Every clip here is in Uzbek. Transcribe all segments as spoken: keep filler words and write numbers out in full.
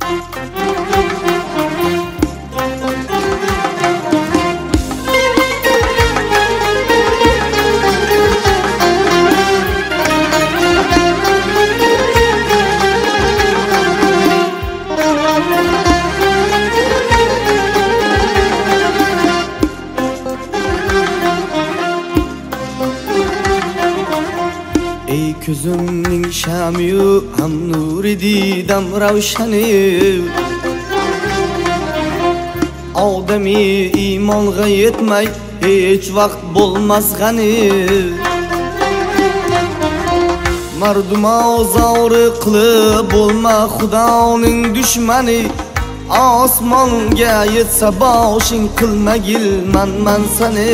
ey ko'zimning shamiyu ham nuri didam ravshani odamiy iymonga yetmay hech vaqt bo'lmas g'ani marduma ozori qilib bo'lma xudoning dushmani osmonga yetsa boshing qilmagil manman sani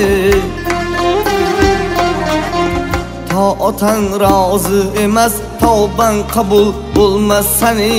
ta otang rozi emas tavbang qabul bo'lmas sani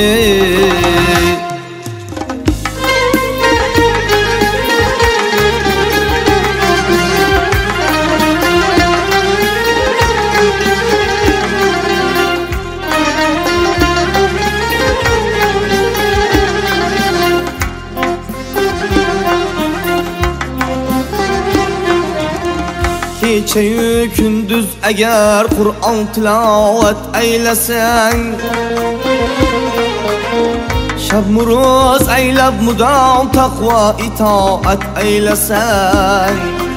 Kechayu kunduz agar Qur'on tilovat aylasang shab muruz aylab mudom taqvo itoat aylasang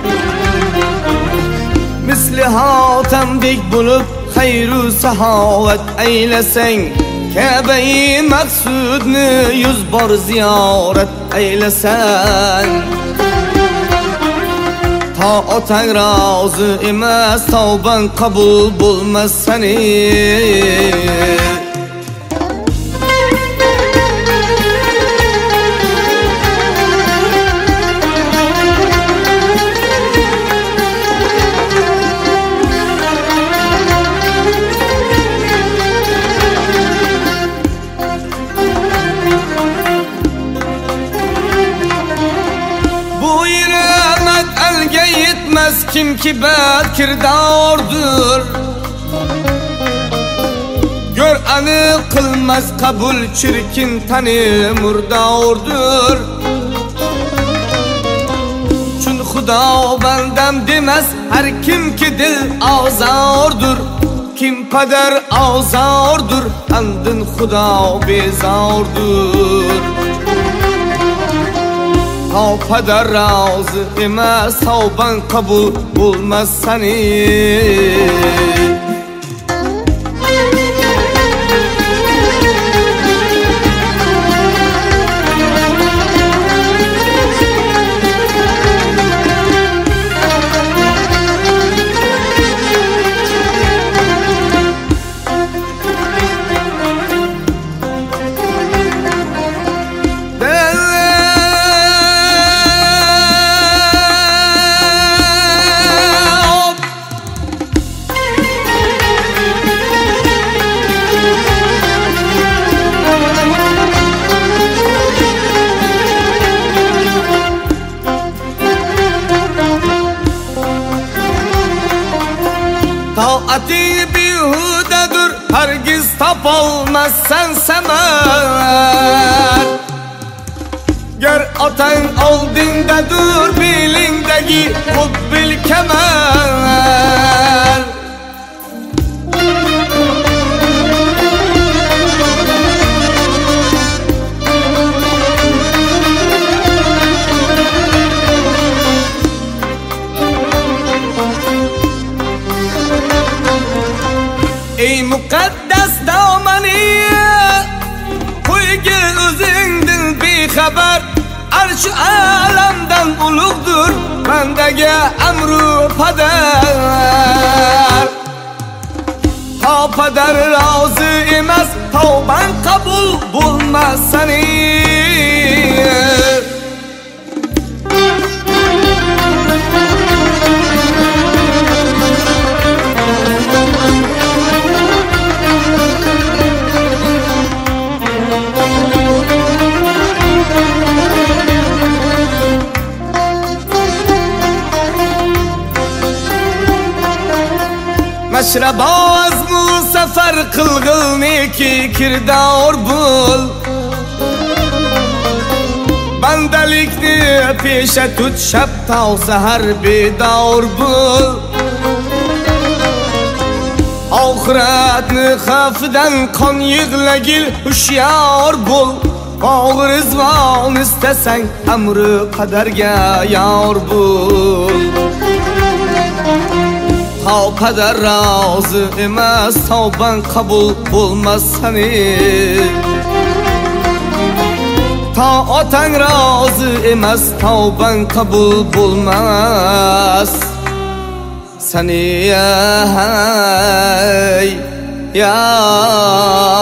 misli hotamdek bo'lib xayru saxovat aylasang Kabai maqsudni yuz bor ziyorat aylasang ta otang rozi emas tavbang qabul bo'lmas sani yetmez kim ki bad kirdordur gör aniq qilmas qabul çirkin tani murdordur chun xudo bandam demas har kim ki dil ozordur kim padar ozordur andin xudo bezordur ta padar rozi emas tavbang qabul bo'lmas sani Taati bihudadır hergiz tapolmazsan semer Gör otang oldindadır bilingdagi hubbil kemer Ey mukaddes damaniye Qo'ygil o'zingdin bexabar Arsh alamdan ulug'dur Bandaga amru padar Ta padar rozi emas Tavbang qabul bo'lmas sani Mashrabaz bu safar qilg'ilniki kirdor bul پیشه تut شب تا سحر بیدار بول آخرتni xavfidan qon yig'lagil hushyor bo'l og'ir izvon istasang amri qadarga yor bo'l ta qadar rozi emas tavbang qabul bo'lmas sani ta otang rozi emas tavbang qabul bo'lmas sani ya